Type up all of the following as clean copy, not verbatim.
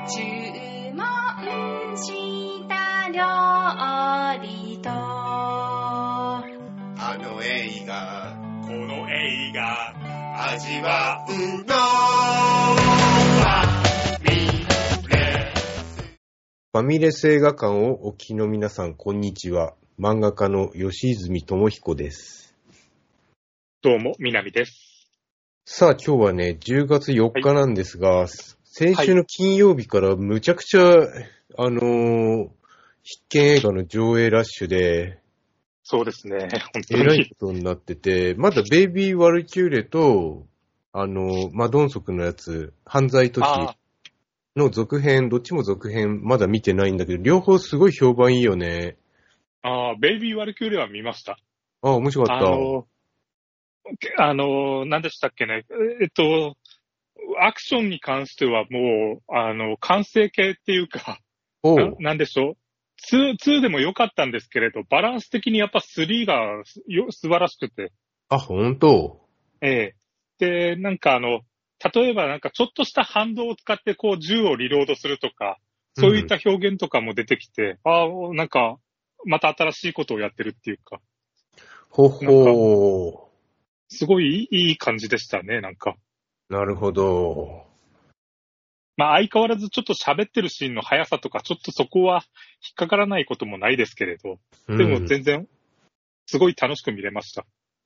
注文した料理とあの映画この映画味わうのファミレス映画館をお聞きの皆さん、こんにちは。漫画家の吉泉智彦です。 どうも南です。 さあ今日はね、10月4日なんですが、はい、先週の金曜日からむちゃくちゃ、必見映画の上映ラッシュで、 そうですね、本当に。 えらいことになってて、まだベイビー・ワルキューレと、マドンソクのやつ、犯罪都市の続編、どっちも続編、まだ見てないんだけど、両方すごい評判いいよね。 ベイビー・ワルキューレは見ました。 面白かった。 何でしたっけね。アクションに関してはもう、完成形っていうか、なんでしょう。2でも良かったんですけれど、バランス的にやっぱ3が素晴らしくて。 本当？ で、なんか例えばなんかちょっとした反動を使ってこう銃をリロードするとか、そういった表現とかも出てきて、なんか、また新しいことをやってるっていうか。 ほほー。 すごいいい感じでしたね、なんか。 なるほど。 相変わらずちょっと喋ってるシーンの速さとか、ちょっとそこは引っかからないこともないですけれど、でも全然、すごい楽しく見れました。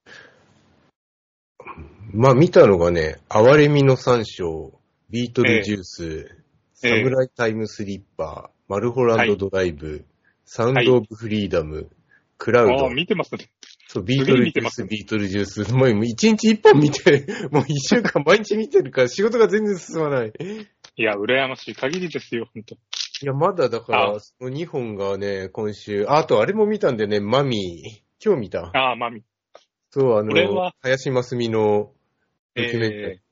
見たのがね、哀れみの三章、ビートルジュース、サムライタイムスリッパー、マルホランドドライブ、サウンドオブフリーダム、クラウド。 見てますね。 そう、ビートルジュース、ビートルジュース。もう一日一本見て、もう一週間毎日見てるから仕事が全然進まない。 いや、羨ましい限りですよ、ほんと。 いや、まだだから、その2本がね、今週、あとあれも見たんでね、マミー。今日見た。 マミー。 そう、林真澄のドキュメンタリー。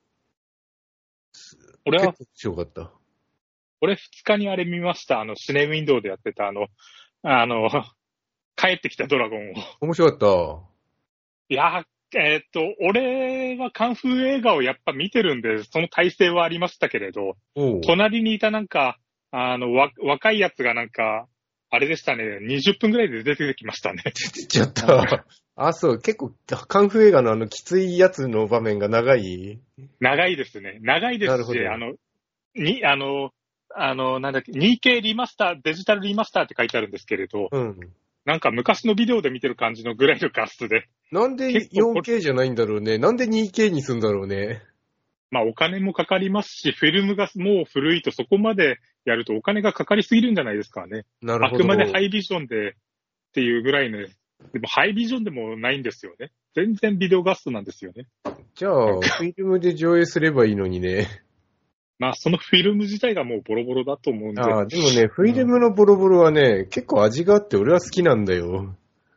俺は、 結構強かった。 俺2日にあれ見ました。シネウィンドウでやってた帰ってきたドラゴンを。 面白かった。 いや、俺はカンフー映画をやっぱ見てるんで、その体制はありましたけれど、隣にいたなんか、若いやつがなんか、あれでしたね、20分ぐらいで出てきましたね。 出てちゃった。そう、結構、カンフー映画のきついやつの場面が長い？ 長いですね。長いですし、なんだっけ、2K リマスター、デジタルリマスターって書いてあるんですけれど、なんか昔のビデオで見てる感じのぐらいの画質で。 なんで 4K じゃないんだろうね。なんで 2K にするんだろうね。 お金もかかりますし、フィルムがもう古いとそこまでやるとお金がかかりすぎるんじゃないですかね。 なるほど。 あくまでハイビジョンでっていうぐらいね。でもハイビジョンでもないんですよね。全然ビデオ画質なんですよね。 じゃあ、フィルムで上映すればいいのにね。 そのフィルム自体がもうボロボロだと思うんで。 でもね、フィルムのボロボロはね、結構味があって俺は好きなんだよ。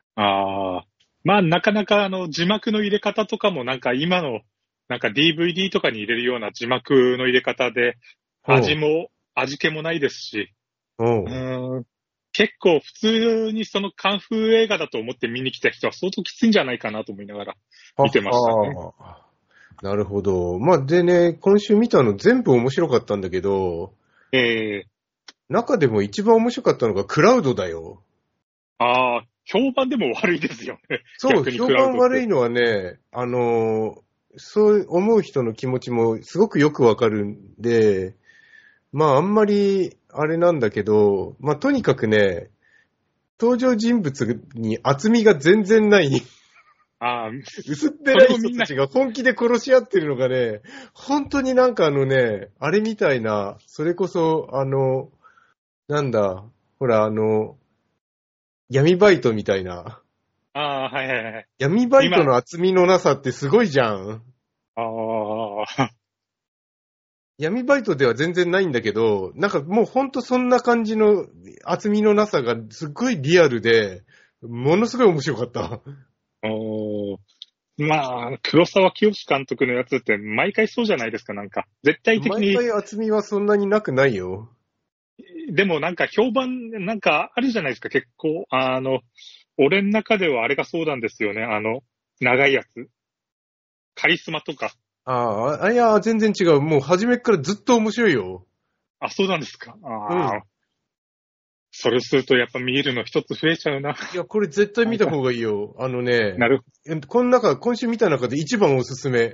なかなか字幕の入れ方とかもなんか今のなんか DVD とかに入れるような字幕の入れ方で味気もないですし、結構普通にそのカンフー映画だと思って見に来た人は相当きついんじゃないかなと思いながら見てましたね。 なるほど。でね、今週見たの全部面白かったんだけど、中でも一番面白かったのがクラウドだよ。 評判でも悪いですよね。 そう、評判悪いのはね、そう思う人の気持ちもすごくよくわかるんで、あんまりあれなんだけど、とにかくね、登場人物に厚みが全然ない。薄っぺらい人たちが本気で殺し合ってるのがね、本当になんかあれみたいな、それこそ、なんだ、ほら闇バイトみたいな。 はいはいはい。 闇バイトの厚みのなさってすごいじゃん。闇バイトでは全然ないんだけど、なんかもうほんとそんな感じの厚みのなさがすっごいリアルで、ものすごい面白かった。 黒沢清監督のやつって毎回そうじゃないですか、なんか。絶対的に。 毎回厚みはそんなになくないよ。 でもなんか評判、なんかあるじゃないですか、結構。俺の中ではあれがそうなんですよね、長いやつ。カリスマとか。 いや、全然違う。もう初めからずっと面白いよ。 あ、そうなんですか。それするとやっぱ見えるの一つ増えちゃうな。 いや、これ絶対見た方がいいよ。 なる今週見た中で一番おすすめ。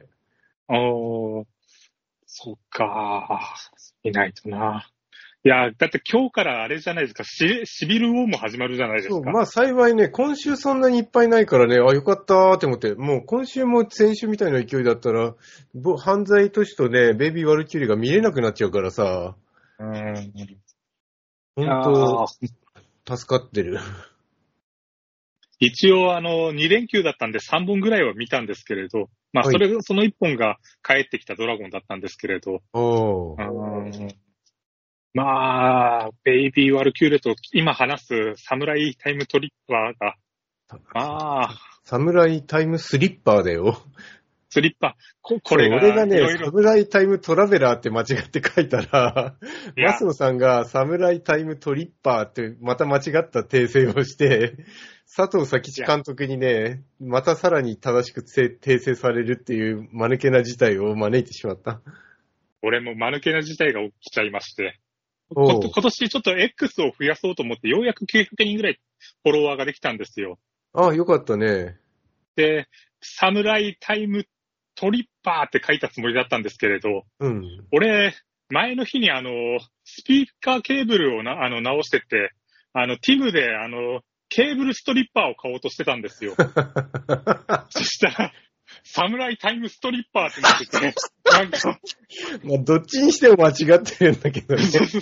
そっか。見ないとな。いや、だって今日からあれじゃないですか、シビルウォーも始まるじゃないですか。 そう、まあ幸いね、今週そんなにいっぱいないからね、よかったーって思って、もう今週も先週みたいな勢いだったら、犯罪都市とね、ベイビー・ワルキューレが見れなくなっちゃうからさ、本当助かってる。 一応2連休だったんで3本ぐらいは見たんですけれど、まあその1本が帰ってきたドラゴンだったんですけれど、まあ、ベイビー・ワルキューレと今話すサムライタイムトリッパーが、 サムライタイムスリッパーだよ。 スリッパー。これが俺がね、サムライタイムトラベラーって間違って書いたら、マスノさんがサムライタイムトリッパーってまた間違った訂正をして、佐藤佐吉監督にね、またさらに正しく訂正されるっていう間抜けな事態を招いてしまった。俺も間抜けな事態が起きちゃいまして。今年ちょっと X を増やそうと思って、ようやく900人ぐらいフォロワーができたんですよ。 ああ、よかったね。 で、サムライタイムトリッパーって書いたつもりだったんですけれど、俺、前の日にスピーカーケーブルを直してて、ティムでケーブルストリッパーを買おうとしてたんですよ。そしたら、サムライタイムストリッパーってなってて、なんか。 まあ、どっちにしても間違ってるんだけどね。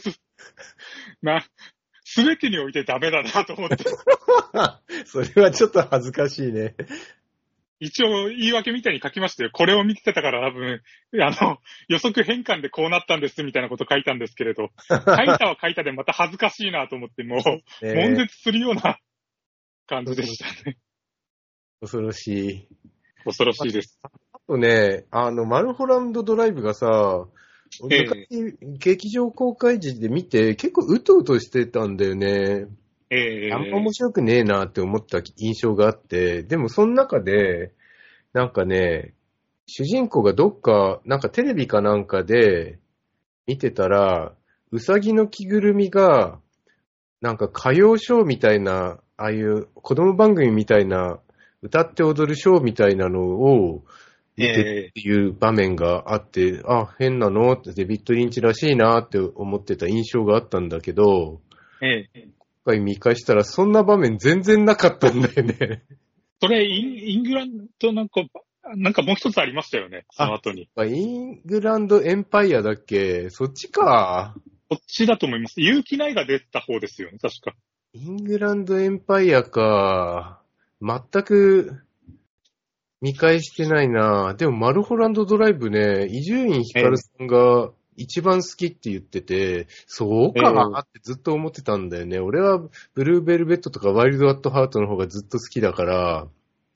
すべてにおいてダメだなと思って。 それはちょっと恥ずかしいね。 一応言い訳みたいに書きましたよ。これを見てたから多分、予測変換でこうなったんですみたいなこと書いたんですけれど、書いたは書いたでまた恥ずかしいなと思って、もう、悶絶するような感じでしたね。 恐ろしい。 恐ろしいです。 あとね、マルホランドドライブがさ、昔、劇場公開時で見て、結構うとうとしてたんだよね。あんま面白くねえなって思った印象があって、でもその中で、なんかね、主人公がどっか、なんかテレビかなんかで見てたら、うさぎの着ぐるみが、なんか歌謡ショーみたいな、ああいう子供番組みたいな、歌って踊るショーみたいなのを見てっていう場面があって、変なのってデビッド・リンチらしいなって思ってた印象があったんだけど、今回見返したらそんな場面全然なかったんだよね。 それ、イングランドなんかもう一つありましたよね、その後に。 イングランドエンパイアだっけ？そっちか。 そっちだと思います。勇気ないが出た方ですよね、確か。 イングランドエンパイアか。全く見返してないな。でもマルホランドドライブね、伊集院光さんが一番好きって言ってて、そうかなってずっと思ってたんだよね。俺はブルーベルベットとかワイルドアットハートの方がずっと好きだから、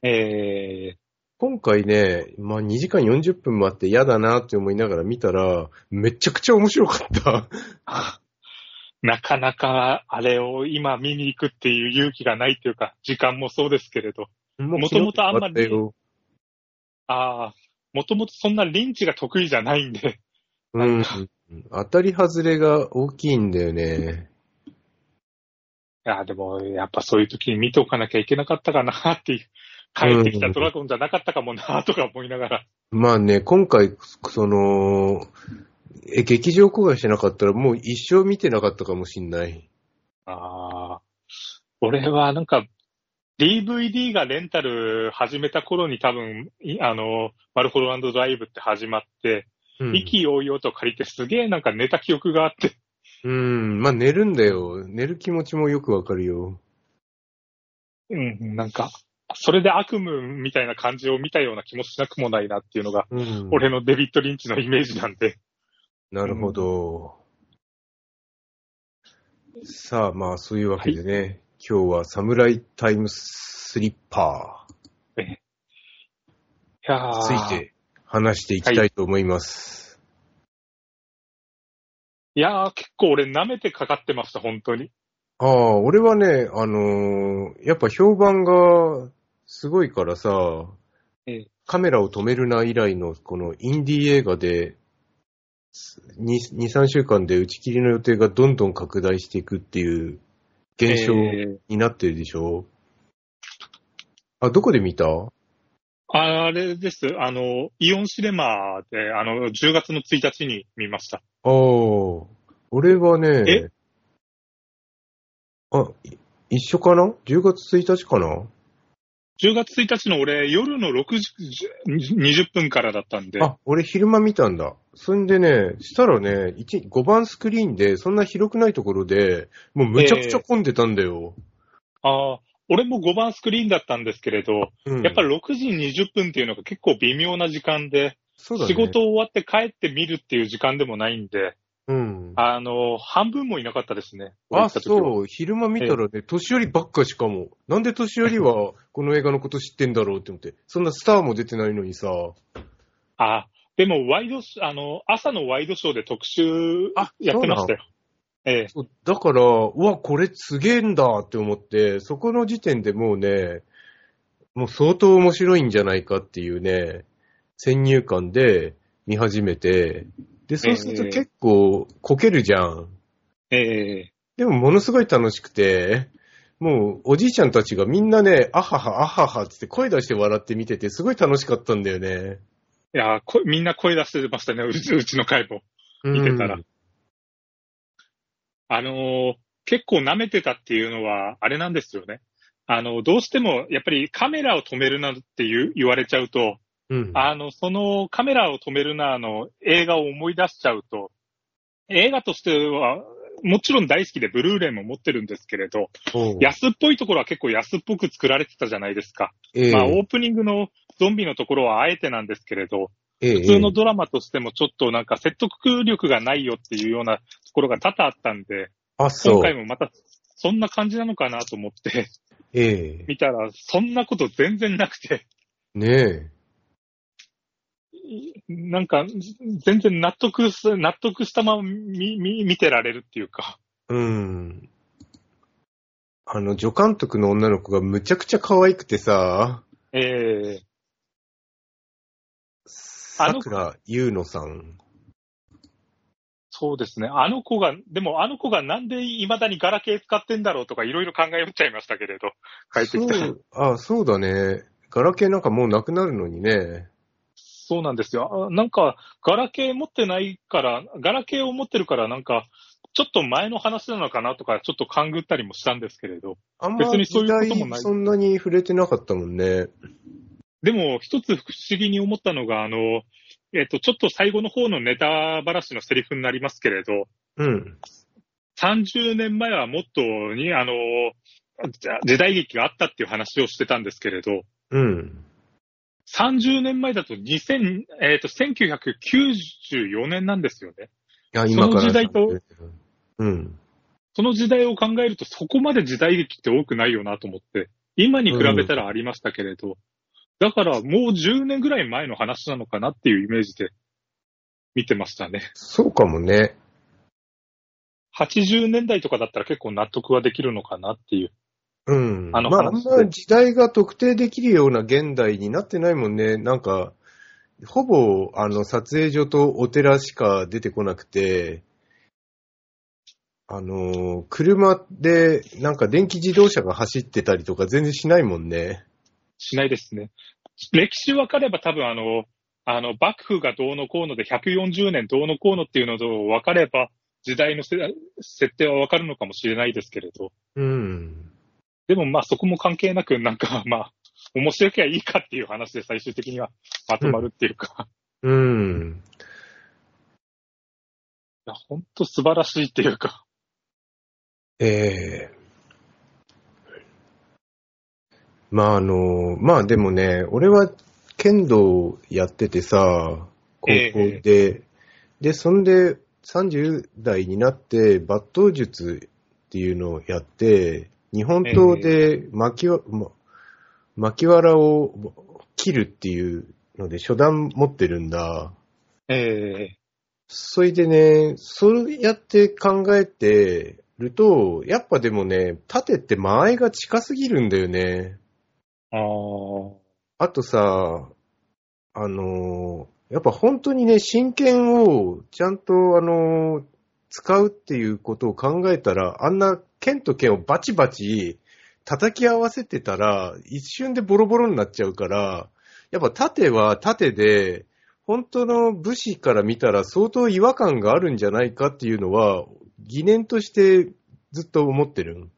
今回ね、2時間40分もあって嫌だなって思いながら見たら、めちゃくちゃ面白かった。 なかなかあれを今見に行くっていう勇気がないっていうか、時間もそうですけれど。もともとあんまり、もともとそんなリンチが得意じゃないんで。 当たり外れが大きいんだよね。 いや、でも、やっぱそういう時に見ておかなきゃいけなかったかなっていう。帰ってきたドラゴンじゃなかったかもなとか思いながら。 まあね、今回、劇場公開してなかったらもう一生見てなかったかもしんない。 俺はなんか、DVD がレンタル始めた頃に多分、マルホランドドライブって始まって、意気揚々と借りてすげえなんか寝た記憶があって。 まあ寝るんだよ。寝る気持ちもよくわかるよ。 なんか、それで悪夢みたいな感じを見たような気もしなくもないなっていうのが、俺のデビッド・リンチのイメージなんで。 なるほど。さあ、まあそういうわけでね、今日はサムライタイムスリッパーについて話していきたいと思います。 いやー、結構俺舐めてかかってました、本当に。 俺はね、やっぱ評判がすごいからさ、カメラを止めるな以来のこのインディー映画で、 2、3週間で打ち切りの予定がどんどん拡大していくっていう現象になってるでしょ。あ、どこで見た？ あれです。イオンシネマで、10月の1日に見ました。 ああ、俺はね、一緒かな？ 10 月1日かな？ 10月1日の俺、夜の6時20分からだったんで。 あ、俺昼間見たんだ。そんでね、したらね、5番スクリーンで、そんな広くないところで、もうむちゃくちゃ混んでたんだよ。 俺も5番スクリーンだったんですけれど、やっぱり6時20分っていうのが結構微妙な時間で、 そうだね、 仕事終わって帰って見るっていう時間でもないんで、半分もいなかったですね。 そう、昼間見たらね、年寄りばっかしかも。なんで年寄りはこの映画のこと知ってんだろうって思って。そんなスターも出てないのにさ。 でも朝のワイドショーで特集やってましたよ。 だから、うわ、これすげえんだって思って、そこの時点でもうね、もう相当面白いんじゃないかっていうね、先入観で見始めて、で、そうすると結構こけるじゃん。でもものすごい楽しくて、もうおじいちゃんたちがみんなね、あはは、あははって声出して笑って見てて、すごい楽しかったんだよね。 いや、みんな声出してましたね、うちの会も見てたら。結構舐めてたっていうのは、あれなんですよね。どうしても、やっぱりカメラを止めるなって言われちゃうと、そのカメラを止めるな映画を思い出しちゃうと、映画としては、もちろん大好きでブルーレイも持ってるんですけれど、安っぽいところは結構安っぽく作られてたじゃないですか。オープニングのゾンビのところはあえてなんですけれど、普通のドラマとしてもちょっとなんか説得力がないよっていうようなところが多々あったんで、今回もまたそんな感じなのかなと思って、見たらそんなこと全然なくて。 ねえ。なんか全然納得したまま見てられるっていうか。 助監督の女の子がむちゃくちゃ可愛くてさ。桜優乃さん。 そうですね。でもあの子がなんで未だにガラケー使ってんだろうとかいろいろ考えちゃいましたけれど、帰ってきた。 そうだね。ガラケーなんかもうなくなるのにね。 そうなんですよ。なんか、ガラケーを持ってるからなんか、ちょっと前の話なのかなとか、ちょっと勘ぐったりもしたんですけれど。別にそういうこともない。 そんなに触れてなかったもんね。 でも、一つ不思議に思ったのが、ちょっと最後の方のネタばらしのセリフになりますけれど、30年前はもっとに、時代劇があったっていう話をしてたんですけれど、30年前だと1994年なんですよね。 今からその時代と、その時代を考えるとそこまで時代劇って多くないよなと思って、今に比べたらありましたけれど、だからもう10年ぐらい前の話なのかなっていうイメージで見てましたね。 そうかもね。 80年代とかだったら結構納得はできるのかなっていう。 あんま時代が特定できるような現代になってないもんね。なんか、ほぼ、撮影所とお寺しか出てこなくて、車で、なんか電気自動車が走ってたりとか全然しないもんね。 しないですね。歴史分かれば多分幕府がどうのこうので140年どうのこうのっていうのと分かれば、時代の設定は分かるのかもしれないですけれど。でもまあそこも関係なく、なんかまあ、面白きゃいいかっていう話で最終的にはまとまるっていうか。いや、ほんと素晴らしいっていうか。 まあでもね、俺は剣道やっててさ、高校で、で、そんで30代になって抜刀術っていうのをやって、日本刀で巻き藁を切るっていうので初段持ってるんだ。それでね、そうやって考えてると、やっぱでもね、盾って間合いが近すぎるんだよね。あとさ、 やっぱ本当にね、真剣をちゃんと使うっていうことを考えたら、あんな剣と剣をバチバチ叩き合わせてたら、一瞬でボロボロになっちゃうから、やっぱ盾は盾で、本当の武士から見たら相当違和感があるんじゃないかっていうのは、疑念としてずっと思ってる。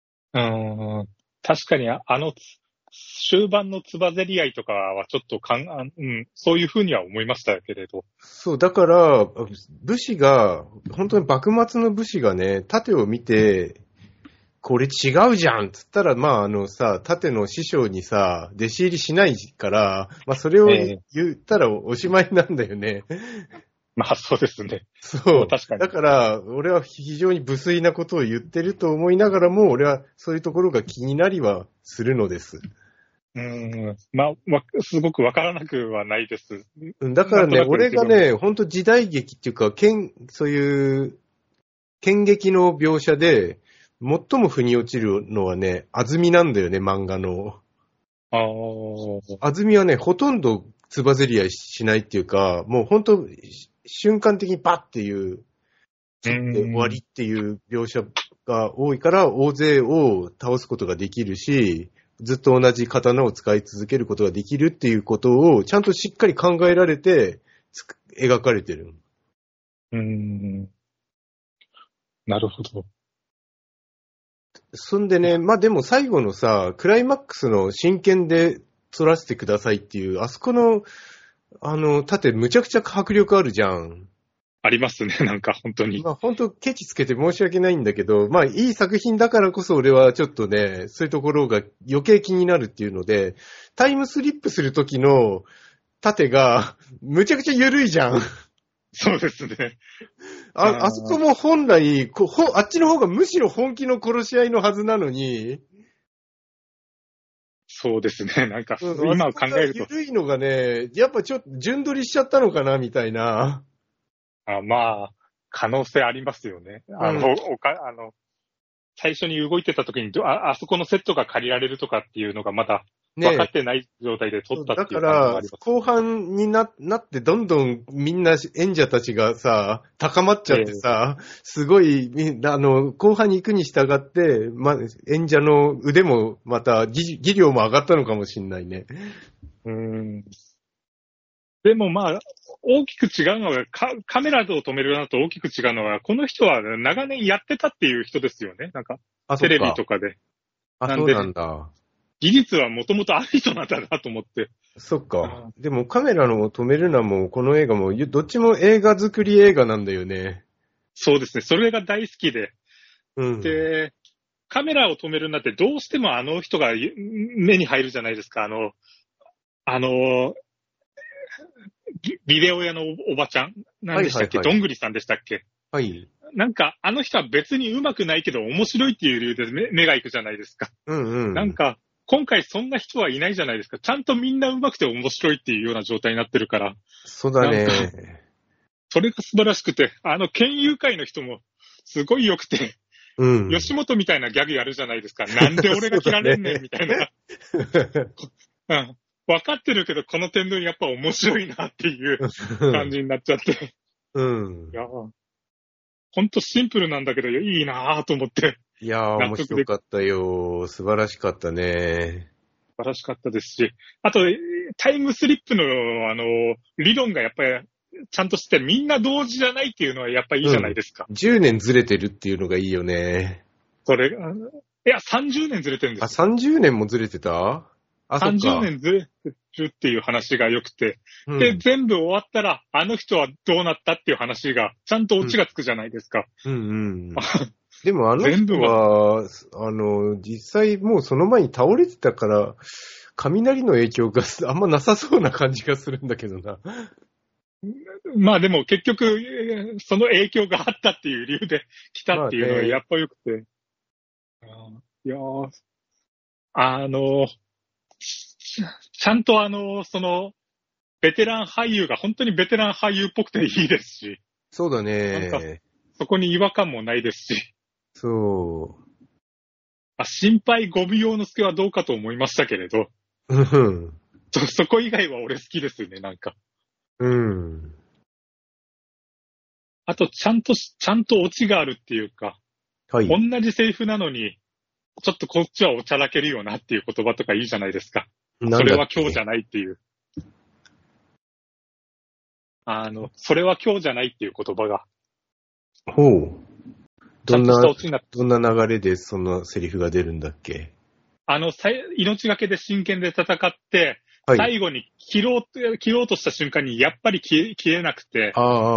確かに終盤のつばぜり合いとかはちょっとそういうふうには思いましたけれど。 そう、だから、武士が、本当に幕末の武士がね、盾を見て、これ違うじゃんっつったら、まあさ、盾の師匠にさ、弟子入りしないから、まあそれを言ったらおしまいなんだよね。 まあそうですね。 そう。 確かに。 だから、俺は非常に無粋なことを言ってると思いながらも、俺はそういうところが気になりはするのです。 まあ、すごくわからなくはないです。 だからね、俺がね、本当時代劇っていうか、そういう剣劇の描写で、最も腑に落ちるのはね、安住なんだよね、漫画の。安住はね、ほとんどつばぜり合いしないっていうか、もう本当、瞬間的にバッっていう、終わりっていう描写が多いから、大勢を倒すことができるし、ずっと同じ刀を使い続けることができるっていうことを、ちゃんとしっかり考えられて、描かれてる。 なるほど。 そんでね、まあでも最後のさ、クライマックスの真剣で撮らせてくださいっていう、あそこの、盾むちゃくちゃ迫力あるじゃん。 ありますね、なんか本当に。 まあ本当ケチつけて申し訳ないんだけど、まあいい作品だからこそ俺はちょっとね、そういうところが余計気になるっていうので、タイムスリップするときの盾がむちゃくちゃ緩いじゃん。 そうですね。 あそこも本来あっちの方がむしろ本気の殺し合いのはずなのに。 そうですね。なんか、今考えると。 緩いのがね、やっぱちょっと順取りしちゃったのかな、みたいな。 まあ、可能性ありますよね。最初に動いてた時にあそこのセットが借りられるとかっていうのがまだ分かってない状態で撮ったっていうのがあります。 だから、後半になってどんどんみんな演者たちがさ、高まっちゃってさ、すごい、後半に行くに従って、演者の腕もまた技量も上がったのかもしんないね。 でもまあ、大きく違うのが、カメラを止めるのと大きく違うのは、この人は長年やってたっていう人ですよね。なんか、テレビとかで。 そうなんだ。 技術はもともとある人なんだなと思って。 そっか。でもカメラの止めるのも、この映画も、どっちも映画作り映画なんだよね。 そうですね。それが大好きで。で、カメラを止めるんだってどうしてもあの人が目に入るじゃないですか。ビデオ屋のおばちゃん何でしたっけ、どんぐりさんでしたっけ。 はい。 なんか、あの人は別に上手くないけど面白いっていう理由で目が行くじゃないですか。なんか、今回そんな人はいないじゃないですか。ちゃんとみんな上手くて面白いっていうような状態になってるから。 そうだね。 それが素晴らしくて、県友会の人もすごい良くて、吉本みたいなギャグやるじゃないですか。なんで俺が切られんねんみたいな。分かってるけど、この点でやっぱ面白いなっていう感じになっちゃって。いや、ほんとシンプルなんだけど、いいなぁと思って。 いやー、面白かったよ。素晴らしかったね。 素晴らしかったですし、あと、タイムスリップの、理論がやっぱり、ちゃんとして、みんな同時じゃないっていうのはやっぱりいいじゃないですか。 10年ずれてるっていうのがいいよね。 それが、いや、30年ずれてるんです。 30年もずれてた ？30年ずれてるっていう話が良くて、で、全部終わったら、あの人はどうなったっていう話が、ちゃんとオチがつくじゃないですか。 でもあの人は、実際もうその前に倒れてたから、雷の影響があんまなさそうな感じがするんだけどな。 まあでも結局、その影響があったっていう理由で来たっていうのはやっぱ良くて。いやー、ちゃんとベテラン俳優が本当にベテラン俳優っぽくていいですし。 そうだね。 なんかそこに違和感もないですし。 そう。 心配ゴビ用之助はどうかと思いましたけれど。そこ以外は俺好きですね、なんか。 うん。 あと、ちゃんとオチがあるっていうか、 はい。 同じセリフなのに、ちょっとこっちはおちゃらけるよなっていう言葉とかいいじゃないですか。それは今日じゃないっていう。それは今日じゃないっていう言葉が。 ほう。どんな流れでそのセリフが出るんだっけ？ 命がけで真剣で戦って、はい、最後に切ろうとした瞬間にやっぱり切れなくて、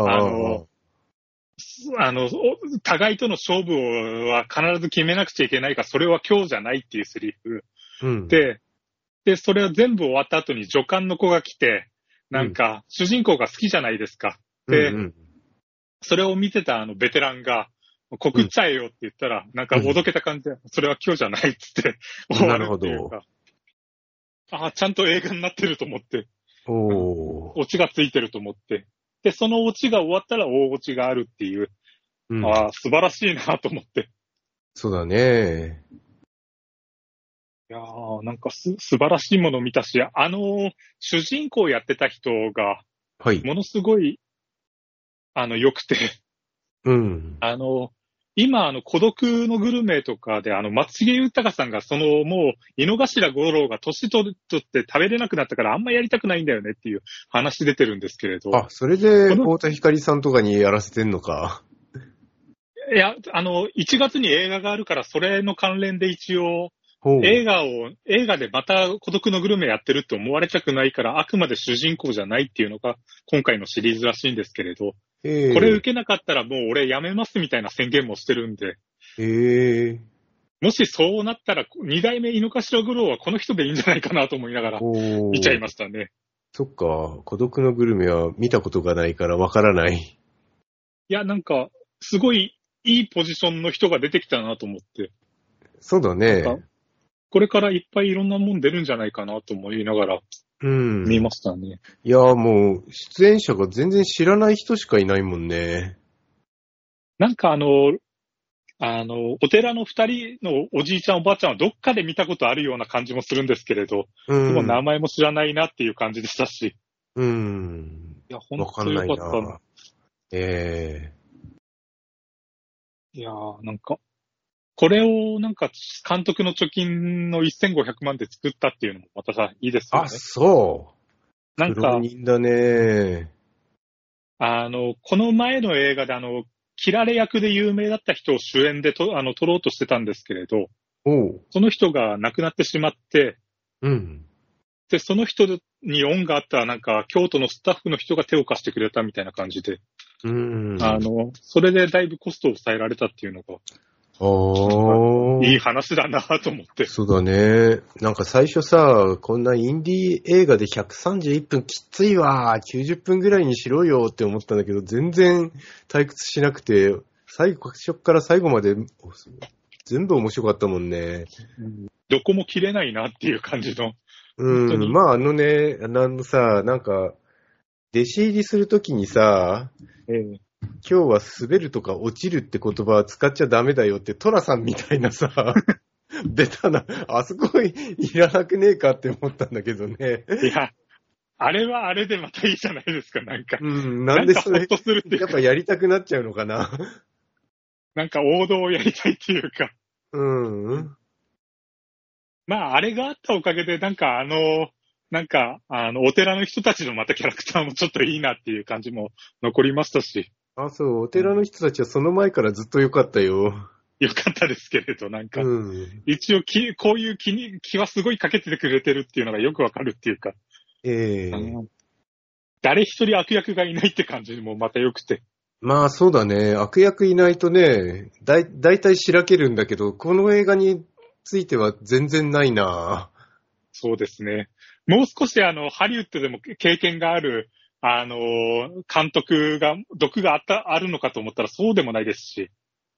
互いとの勝負は必ず決めなくちゃいけないから、それは今日じゃないっていうセリフ。 うん、 で、それは全部終わった後に助監の子が来て、なんか、主人公が好きじゃないですか。で、それを見てたベテランが、告っちゃえよって言ったら、なんかおどけた感じで、それは今日じゃないっつって終わるっていうか。ちゃんと映画になってると思って。オチがついてると思って。で、そのオチが終わったら大オチがあるっていう。素晴らしいなと思って。 そうだね。 いやー、なんか素晴らしいものを見たし、主人公やってた人が、ものすごい、良くて、今、孤独のグルメとかで、松重豊さんが、もう、井の頭五郎が年取って食べれなくなったから、あんまやりたくないんだよねっていう話出てるんですけれど。 それで、太田光さんとかにやらせてんのか。 いや、1月に映画があるから、それの関連で一応、映画でまた孤独のグルメやってるって思われたくないから、あくまで主人公じゃないっていうのが今回のシリーズらしいんですけれど、これ受けなかったらもう俺やめますみたいな宣言もしてるんで、もしそうなったら2代目井の頭五郎はこの人でいいんじゃないかなと思いながら見ちゃいましたね。 そっか、孤独のグルメは見たことがないからわからない。いや、なんか、すごいいいポジションの人が出てきたなと思って。 そうだね。 これからいっぱいいろんなもん出るんじゃないかなと思いながら、見ましたね。 いや、もう、出演者が全然知らない人しかいないもんね。 なんかお寺の二人のおじいちゃんおばあちゃんはどっかで見たことあるような感じもするんですけれど、でも名前も知らないなっていう感じでしたし。いや、ほんとよかったな。いやー、なんか、これをなんか監督の貯金の1500万で作ったっていうのもまたさ、いいですよね。 そう。 なんか、 苦労人だね。 この前の映画で切られ役で有名だった人を主演で撮ろうとしてたんですけれど、その人が亡くなってしまって、で、その人に恩があったなんか、京都のスタッフの人が手を貸してくれたみたいな感じで、それでだいぶコストを抑えられたっていうのが、いい話だなと思って。 そうだね。なんか最初さ、こんなインディー映画で131分きついわ、90分ぐらいにしろよって思ったんだけど、全然退屈しなくて、最初から最後まで全部面白かったもんね。 どこも切れないなっていう感じの。 まあなんか、弟子入りするときにさ、今日は滑るとか落ちるって言葉は使っちゃダメだよってトラさんみたいなさ、ベタな、あそこいらなくねえかって思ったんだけどね。 いや、あれはあれでまたいいじゃないですか、なんか。 なんでそれ、やっぱやりたくなっちゃうのかな。 なんか王道をやりたいっていうか。まあ、あれがあったおかげで、なんかお寺の人たちのまたキャラクターもちょっといいなっていう感じも残りましたし。 そう、お寺の人たちはその前からずっと良かったよ。 良かったですけれど、なんか、一応こういう気はすごいかけてくれてるっていうのがよくわかるっていうか。誰一人悪役がいないって感じもまた良くて。 まあそうだね。悪役いないとね、だいたいしらけるんだけど、この映画については全然ないな。 そうですね。もう少しハリウッドでも経験がある、監督が、毒があるのかと思ったらそうでもないですし。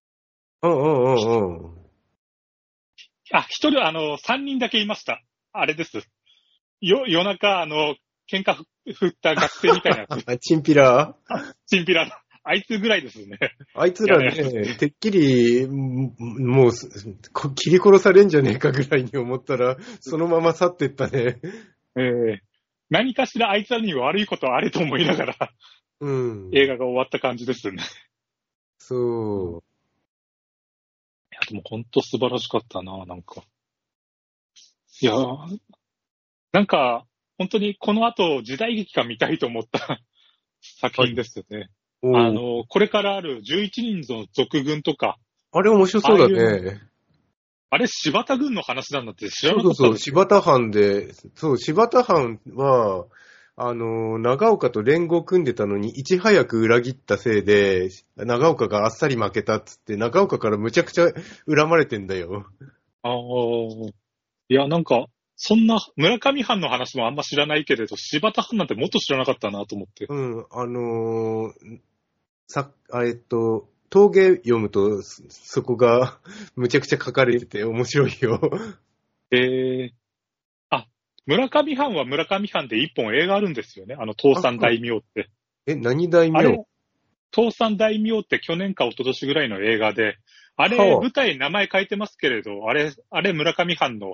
一人3人だけいました。あれです。夜中、喧嘩振った学生みたいなやつ。 チンピラチンピラ。あいつぐらいですね。 あいつらね、てっきり、もう、切り殺されんじゃねえかぐらいに思ったら、そのまま去ってったね。 何かしらあいつらに悪いことあると思いながら、 うん。 映画が終わった感じですよね。 そう。 いや、でも本当素晴らしかったな、なんか。いや、なんか、本当にこの後時代劇が見たいと思った作品ですよね。 おこれからある11人の賊軍とか、 あれ面白そうだああいうね。 あれ柴田軍の話なんだって知らなかったそうそうそう、柴田藩で、そう、柴田藩は、長岡と連合組んでたのに、いち早く裏切ったせいで、長岡があっさり負けたっつって、長岡からむちゃくちゃ恨まれてんだよ。 ああ、いや、なんか、そんな村上藩の話もあんま知らないけれど、柴田藩なんてもっと知らなかったなと思って。 うん、峠読むと、そこがむちゃくちゃ書かれてて面白いよ。 あ、村上藩は村上藩で一本映画あるんですよね。東山大名って。 何大名？ あれ、東山大名って去年か一昨年ぐらいの映画で、あれ、 はあ舞台名前変えてますけれど、あれ村上藩の、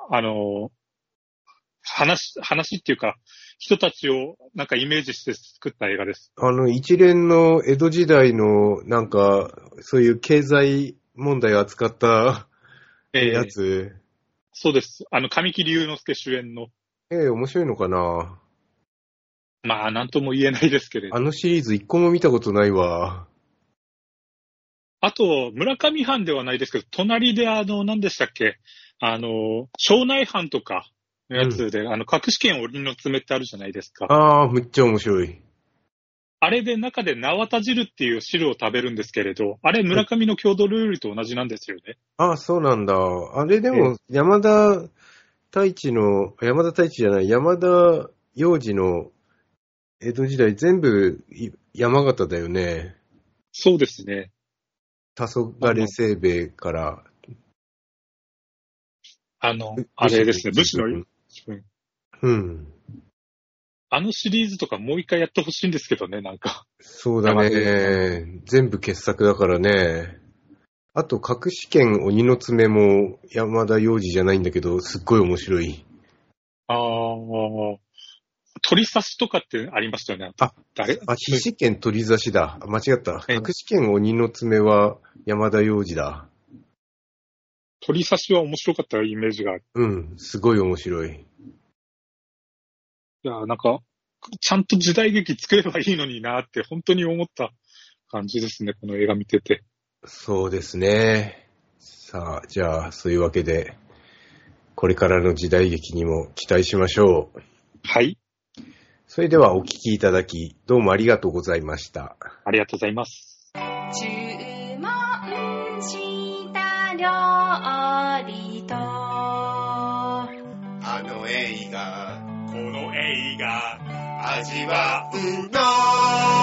話っていうか、人たちをなんかイメージして作った映画です。 一連の江戸時代のなんか、そういう経済問題を扱ったやつ。 そうです。神木隆之介主演の。 面白いのかな？ まあ、なんとも言えないですけれど。 シリーズ一個も見たことないわ。 あと、村上藩ではないですけど、隣で何でしたっけ？庄内藩とかのやつで、隠し剣鬼の爪ってあるじゃないですか。 ああ、むっちゃ面白い。 あれで中で縄田汁っていう汁を食べるんですけれど、あれ村上の郷土料理と同じなんですよね。 ああ、そうなんだ。あれでも、山田太一じゃない、山田洋次の江戸時代全部山形だよね。 そうですね。 黄昏清兵衛から。 あれですね、武士の、 うん。 シリーズとかもう一回やってほしいんですけどね、なんか。 そうだね。全部傑作だからね。あと、隠し剣鬼の爪も山田洋次じゃないんだけど、すっごい面白い。 鳥刺しとかってありましたよね。 必死剣鳥刺しだ。間違った。隠し剣鬼の爪は山田洋次だ。 鳥刺しは面白かったイメージがある。 うん、すごい面白い。 いや、なんか、ちゃんと時代劇作ればいいのになって本当に思った感じですね、この映画見てて。 そうですね。さあ、じゃあ、そういうわけで、これからの時代劇にも期待しましょう。 はい。 それではお聞きいただき、どうもありがとうございました。 ありがとうございます。 注文した料理と映画、この映画、味わうの